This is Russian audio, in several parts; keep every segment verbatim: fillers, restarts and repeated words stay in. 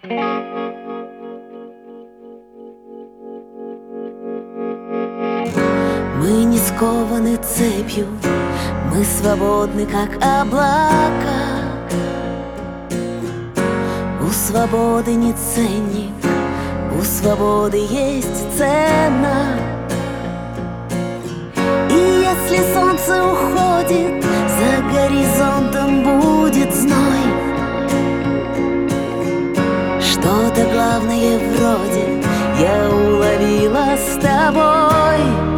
Мы не скованы цепью, мы свободны, как облака. У свободы не ценник, у свободы есть цена. И если солнце уходит, за горизонтом будет зной. Что-то главное вроде я уловила с тобой.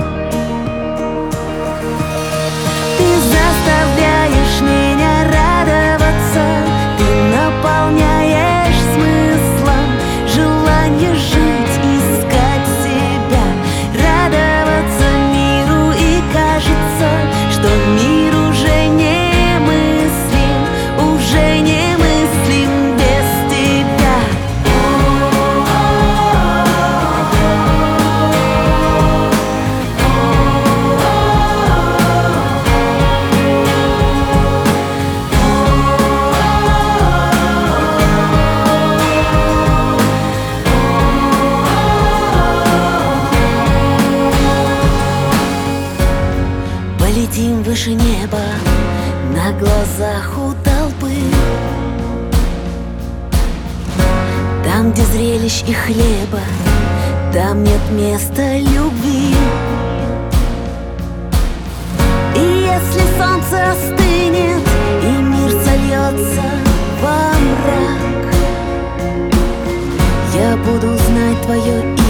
Ты заставляешь меня радоваться, ты наполняешь смыслом желание жить, искать себя, радоваться миру. И кажется, что мир уже не мыслим, уже не мыслим без тебя. Полетим выше неба на глазах у толпы, там, где зрелищ и хлеба, там нет места любви. И если солнце остынет и мир сольется во мрак, я буду знать твое имя.